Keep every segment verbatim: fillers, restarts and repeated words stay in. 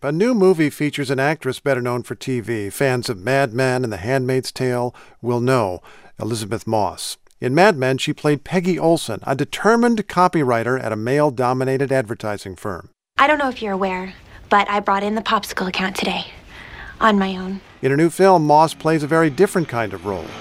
A new movie features an actress better known for T V. Fans of Mad Men and The Handmaid's Tale will know Elisabeth Moss. In Mad Men, she played Peggy Olson, a determined copywriter at a male-dominated advertising firm. I don't know if you're aware, but I brought in the Popsicle account today, on my own. In a new film, Moss plays a very different kind of role.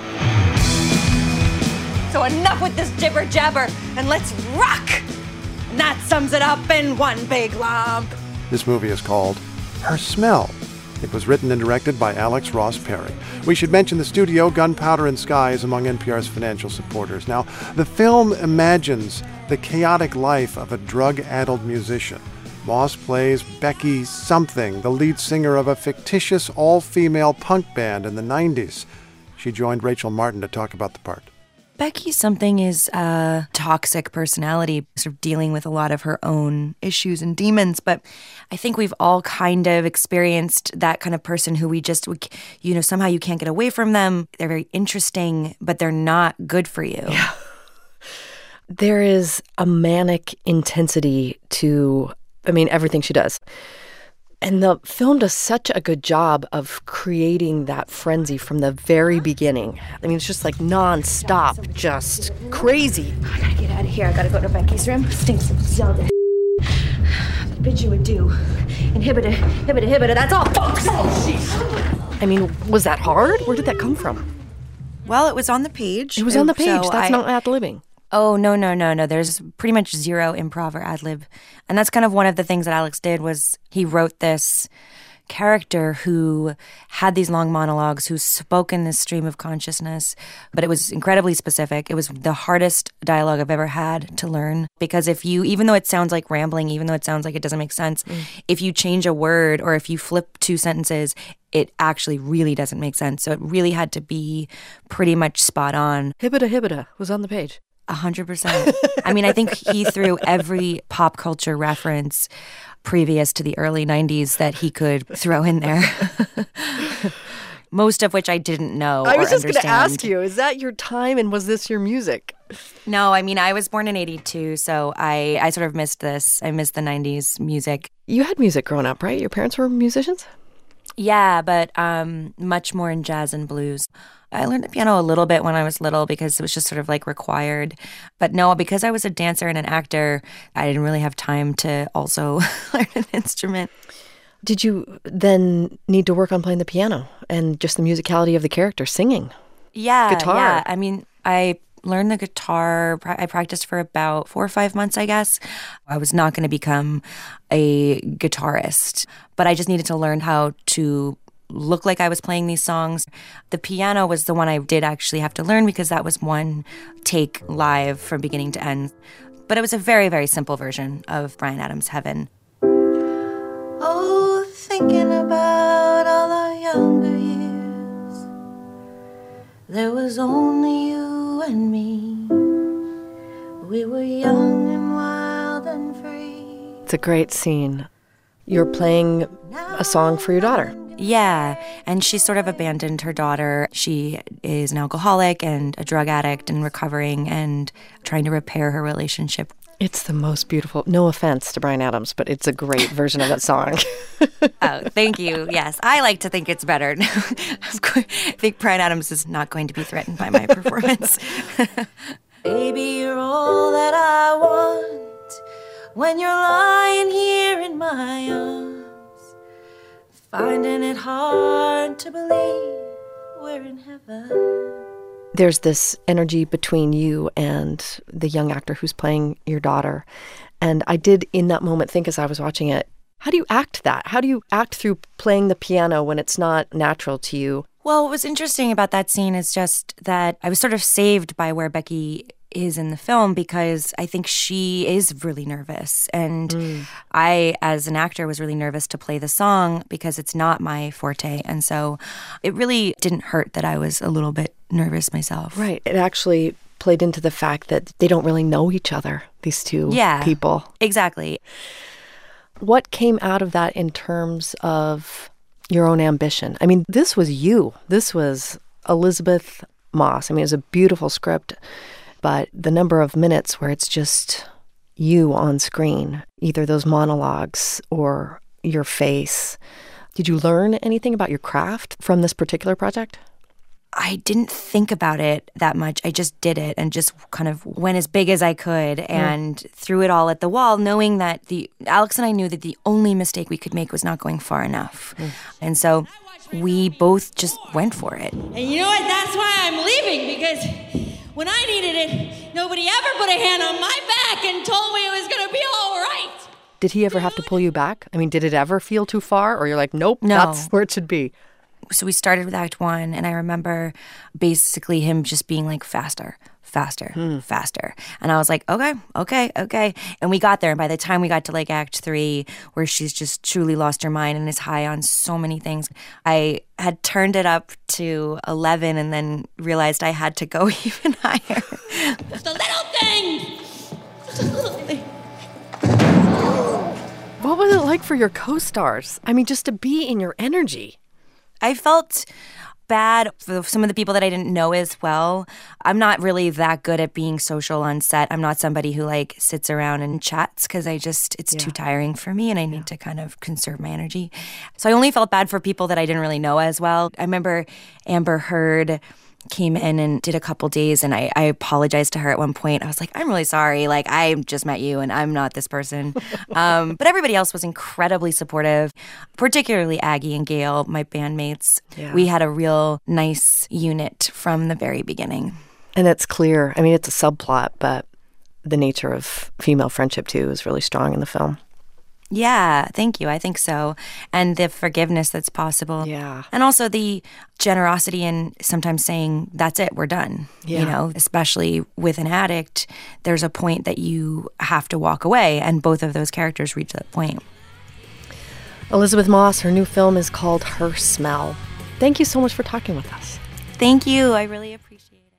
So enough with this jibber-jabber, and let's rock! And that sums it up in one big lump. This movie is called Her Smell. It was written and directed by Alex Ross Perry. We should mention the studio, Gunpowder and Sky, is among N P R's financial supporters. Now, the film imagines the chaotic life of a drug-addled musician. Moss plays Becky Something, the lead singer of a fictitious all-female punk band in the nineties. She joined Rachel Martin to talk about the part. Becky Something is a toxic personality, sort of dealing with a lot of her own issues and demons. But I think we've all kind of experienced that kind of person who we just, we, you know, somehow you can't get away from them. They're very interesting, but they're not good for you. Yeah. There is a manic intensity to, I mean, everything she does. And the film does such a good job of creating that frenzy from the very beginning. I mean, it's just like nonstop, just crazy. I gotta get out of here. I gotta go to Becky's room. Stinks of Zelda. Bid you adieu. Inhibitor, inhibitor, inhibitor. That's all, folks. Oh, jeez. I mean, was that hard? Where did that come from? Well, it was on the page. It was on the page. So That's I, not ad-libbing. Oh, no, no, no, no. There's pretty much zero improv or ad-lib. And that's kind of one of the things that Alex did was he wrote this character who had these long monologues, who spoke in this stream of consciousness, but it was incredibly specific. It was the hardest dialogue I've ever had to learn because if you, even though it sounds like rambling, even though it sounds like it doesn't make sense, mm. if you change a word or if you flip two sentences, it actually really doesn't make sense. So it really had to be pretty much spot on. Hibbida hibbida was on the page. A hundred percent. I mean, I think he threw every pop culture reference previous to the early nineties that he could throw in there. Most of which I didn't know I was or just going to understand. ask you, is that your time and was this your music? No, I mean, I was born in eighty-two, so I, I sort of missed this. I missed the nineties music. You had music growing up, right? Your parents were musicians? Yeah, but um, much more in jazz and blues. I learned the piano a little bit when I was little because it was just sort of like required. But no, because I was a dancer and an actor, I didn't really have time to also learn an instrument. Did you then need to work on playing the piano and just the musicality of the character, singing? Yeah, guitar. yeah. I mean, I learned the guitar. I practiced for about four or five months, I guess. I was not going to become a guitarist, but I just needed to learn how to look like I was playing these songs. The piano was the one I did actually have to learn because that was one take live from beginning to end. But it was a very, very simple version of Bryan Adams' Heaven. Oh, thinking about all our younger years, there was only you and me. We were young and wild and free. It's a great scene. You're playing a song for your daughter. Yeah, and she sort of abandoned her daughter. She is an alcoholic and a drug addict and recovering and trying to repair her relationship. It's the most beautiful, no offense to Bryan Adams, but it's a great version of that song. Oh, thank you. Yes, I like to think it's better. I think Bryan Adams is not going to be threatened by my performance. Baby, you're all that I want when you're lying here in my arms, finding it hard to believe we're in heaven. There's this energy between you and the young actor who's playing your daughter. And I did, in that moment, think as I was watching it, how do you act that? How do you act through playing the piano when it's not natural to you? Well, what was interesting about that scene is just that I was sort of saved by where Becky is in the film because I think she is really nervous. And mm. I, as an actor, was really nervous to play the song because it's not my forte. And so it really didn't hurt that I was a little bit nervous myself. Right. It actually played into the fact that they don't really know each other, these two yeah, people. Exactly. What came out of that in terms of your own ambition? I mean, this was you. This was Elisabeth Moss. I mean, it was a beautiful script. But the number of minutes where it's just you on screen, either those monologues or your face. Did you learn anything about your craft from this particular project? I didn't think about it that much. I just did it and just kind of went as big as I could and mm. threw it all at the wall, knowing that the Alex and I knew that the only mistake we could make was not going far enough. Mm. And so we both just went for it. And you know what? That's why I'm leaving, because when I needed it, nobody ever put a hand on my back and told me it was going to be all right. Did he ever have to pull you back? I mean, did it ever feel too far? Or you're like, nope, no. That's where it should be? So we started with Act One, and I remember basically him just being like, faster, faster, hmm. faster. And I was like, okay, okay, okay. And we got there. And by the time we got to like Act Three, where she's just truly lost her mind and is high on so many things, I had turned it up to eleven and then realized I had to go even higher. Just a little thing! Just a little thing. What was it like for your co-stars? I mean, just to be in your energy. I felt bad for some of the people that I didn't know as well. I'm not really that good at being social on set. I'm not somebody who like sits around and chats because I just, it's yeah. too tiring for me and I need yeah. to kind of conserve my energy. So I only felt bad for people that I didn't really know as well. I remember Amber Heard came in and did a couple days and I, I apologized to her at one point. I was like, I'm really sorry. Like, I just met you and I'm not this person. um, but everybody else was incredibly supportive, particularly Aggie and Gail, my bandmates. Yeah. We had a real nice unit from the very beginning. And it's clear. I mean, it's a subplot, but the nature of female friendship, too, is really strong in the film. Yeah, thank you. I think so. And the forgiveness that's possible. Yeah. And also the generosity in sometimes saying, that's it, we're done. Yeah. You know, especially with an addict, there's a point that you have to walk away. And both of those characters reach that point. Elisabeth Moss, her new film is called Her Smell. Thank you so much for talking with us. Thank you. I really appreciate it.